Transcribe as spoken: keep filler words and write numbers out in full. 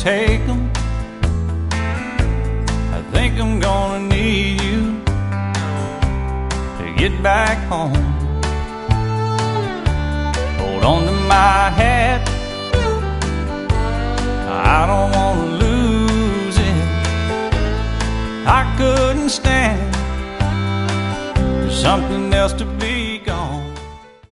take them. I think I'm gonna need you to get back home. Hold on to my hat, I don't wanna lose it. I couldn't stand for something else to be